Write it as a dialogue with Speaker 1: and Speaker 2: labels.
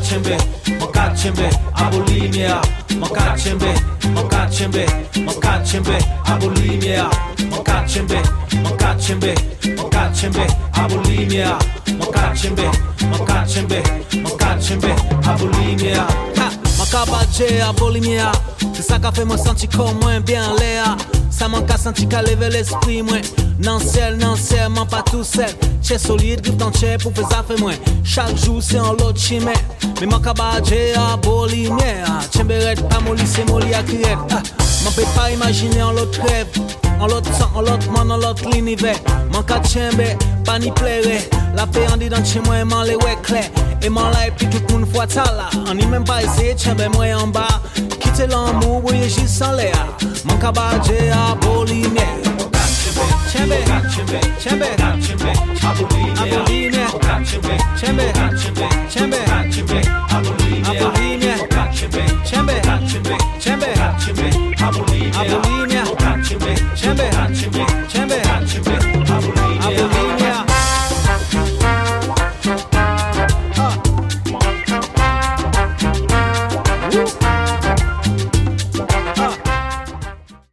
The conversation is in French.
Speaker 1: Mokachembe, Mokachembe, Abolimia, Mokachembe, Mokachembe, Mokachembe, Abolimia, Mokachembe, Mokachembe, Mokachembe, Abolimia, Mokachembe, Mokachembe, Mokachembe, Abolimia.
Speaker 2: Makabaje, Abolimia, c'est ça qu'a fait moi sentir comme moins bien l'air. Ça manque à sentir qu'à lever l'esprit, moi. Non, seulement pas tout seul. Chè solide, griffe dans chè pour faire ça fait moins. Chaque jour, c'est un lot chimé. Mais Makabaje, Abolimia. Chemberet, pas molly, c'est molly à crier. M'en peut pas imaginer en l'autre rêve. En l'autre sang, en l'autre monde, en l'autre l'univers. Manque chembe, pas ni plaire. La paix en dit dans chez moi, m'en les ouais clair. Et m'en là, et puis tout le monde voit ça là. On n'y même pas essayé, chembe, moi en bas. Quitter l'amour, oui, j'y sans l'air. Manque Baje, Abolimia. Chembe, chembe, chembe, Abolimia. Chembe, chembe, Abolimia. Chembe, chembe, Abolimia. Chembe,